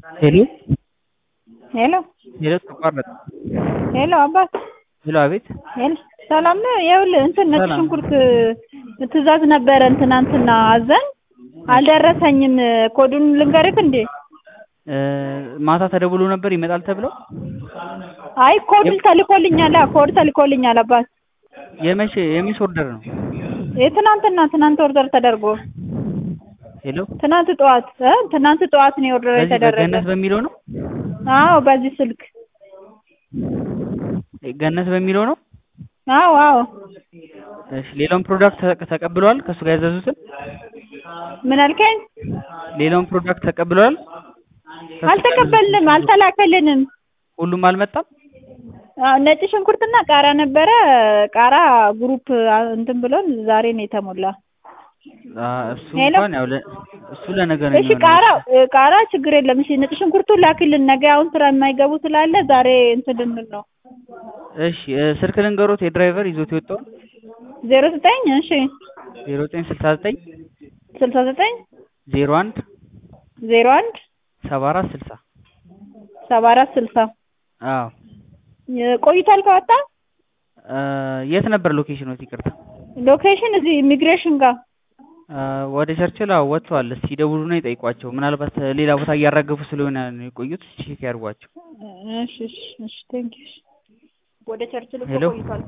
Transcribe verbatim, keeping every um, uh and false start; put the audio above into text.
ሄሎ ሄሎ ሄሎ ተቋረጠ። ሄሎ አባት ሄሎ አቤት። ሄሎ ሰላም ነው። ይኸውልህ እንትን ነጭ ሰላም። ሽንኩርት ትእዛዝ ነበረን ትናንትና አዘን አልደረሰኝም። ኮዱን ልንገርህ እንዴ? እ ማታ ተደውሎ ነበር ይመጣል ተብለው? አይ ኮድ ተልኮልኛል። ኮድ ተልኮልኛል አባት። የመቼ የመቼ ኦርደር ነው? የትናንትና ትናንት ኦርደር ተደርጎ ሄሎ ትናንት ጠዋት እ ትናንት ጠዋት ነው ኦርደር በዚህ የተደረገ። በገነት በሚለው ነው? አዎ በዚህ ስልክ ገነት በሚለው ነው? አዎ አዎ። እሺ ሌላውን ፕሮዳክት ተቀ- ተቀብለዋል? ከሱ ጋር ያዘዙትን ምን አልከኝ? ሌላውን ፕሮዳክት ተቀብለዋል? ከሱ ጋር አልተቀበልንም፣ አልተላከልንም። ሁሉም አልመጣም? አዎ ነጭ ሽንኩርትና ቃራ ነበረ። ቃራ ግሩፕ እንትን ብሎን ዛሬ ነው የተሞላ። አ እሱ ሄሎ እንኳን ያው ለ እሱ ለነገ ነው እሺ የሚሆነው። ቃራ ቃራ ችግር የለም። እሺ ነጭ ሽንኩርቱን ላክልን። ነገ አሁን ስራ የማይገቡ ስላለ ዛሬ እንትን ልንል ነው። እሺ እ ስልክ ልንገሮት የድራይቨር ይዞት የወጣው ዜሮ ዘጠኝ እሺ ዜሮ ዘጠኝ ስልሳ ዘጠኝ ስልሳ ዘጠኝ ዜሮ አንድ ዜሮ አንድ ሰባ አራት ስልሳ ሰባ አራት ስልሳ አዎ። ቆይቷል ከወጣ? እ የት ነበር ሎኬሽኖት? ይቅርታ ሎኬሽን እዚህ ኢሚግሬሽን ጋር እ ወደ ቸርችል አዎ ወጥተዋል። እስኪ ይደውሉና ይጠይቋቸው። ምናልባት ሌላ ቦታ እያራገፉ ስለሆነ ነው የቆዩት። ቼክ ያድርጓቸው። እሺ እሺ እሺ ቴንኪው። ወደ ቸርችል እኮ ሄሎ ቆይቷል።